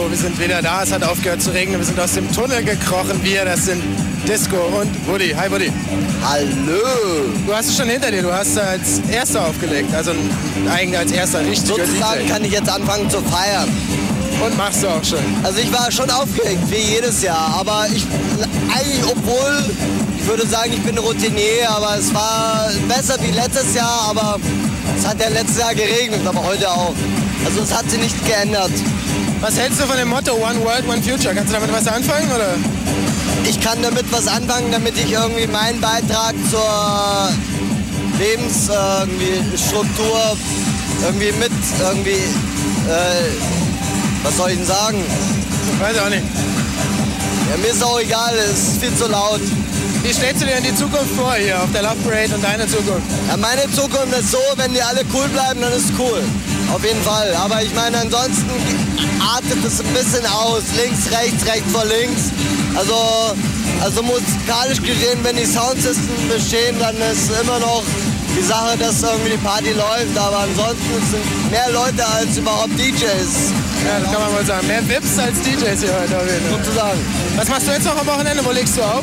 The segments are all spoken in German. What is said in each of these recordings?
wir sind wieder da. Es hat aufgehört zu regnen. Wir sind aus dem Tunnel gekrochen. Wir, das sind Disco und Woody. Hi Woody. Hallo. Du hast es schon hinter dir. Du hast als Erster aufgelegt. Also eigentlich als erster richtiger Sozusagen DJ. kann ich jetzt anfangen zu feiern. Und machst du auch schon. Also ich war schon aufgeregt, wie jedes Jahr. Aber eigentlich, obwohl, ich würde sagen, ich bin Routinier, aber es war besser wie letztes Jahr. Aber es hat ja letztes Jahr geregnet, aber heute auch. Also es hat sich nicht geändert. Was hältst du von dem Motto One World, One Future? Kannst du damit was anfangen, oder? Ich kann damit was anfangen, damit ich irgendwie meinen Beitrag zur Lebensstruktur irgendwie mit irgendwie, was soll ich denn sagen? Weiß ich auch nicht. Ja, mir ist auch egal, es ist viel zu laut. Wie stellst du dir denn die Zukunft vor hier auf der Love Parade und deine Zukunft? Ja, meine Zukunft ist so, wenn die alle cool bleiben, dann ist es cool. Auf jeden Fall. Aber ich meine, ansonsten artet es ein bisschen aus. Links, rechts vor links. Also musikalisch gesehen, wenn die Soundsystem bestehen, dann ist immer noch die Sache, dass irgendwie die Party läuft. Aber ansonsten sind mehr Leute als überhaupt DJs. Ja, das kann man wohl sagen. Mehr Vips als DJs hier heute auf jeden Fall. Sozusagen. Was machst du jetzt noch am Wochenende? Wo legst du auf?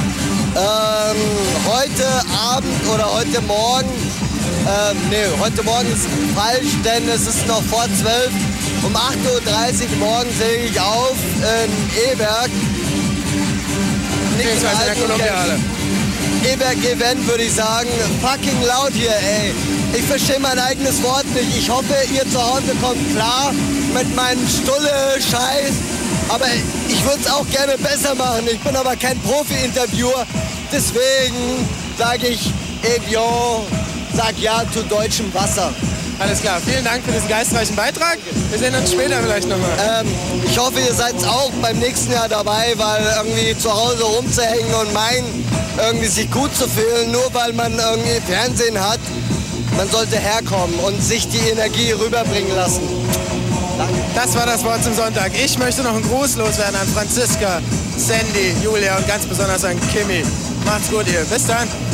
Heute Abend oder heute Morgen, heute Morgen ist falsch, denn es ist noch vor 12. Um 8.30 Uhr morgens lege ich auf in Eberg. Beziehungsweise in der Kolumbiahalle. Eberg-Event würde ich sagen. Fucking laut hier, ey. Ich verstehe mein eigenes Wort nicht. Ich hoffe, ihr zu Hause kommt klar mit meinem Stulle-Scheiß. Aber ich würde es auch gerne besser machen. Ich bin aber kein Profi-Interviewer. Deswegen sage ich Evian, sag ja zu deutschem Wasser. Alles klar, vielen Dank für diesen geistreichen Beitrag. Wir sehen uns später vielleicht nochmal. Ich hoffe, ihr seid auch beim nächsten Jahr dabei, weil irgendwie zu Hause rumzuhängen und meinen, irgendwie sich gut zu fühlen, nur weil man irgendwie Fernsehen hat. Man sollte herkommen und sich die Energie rüberbringen lassen. Danke. Das war das Wort zum Sonntag. Ich möchte noch einen Gruß loswerden an Franziska, Sandy, Julia und ganz besonders an Kimi. Macht's gut, ihr. Bis dann.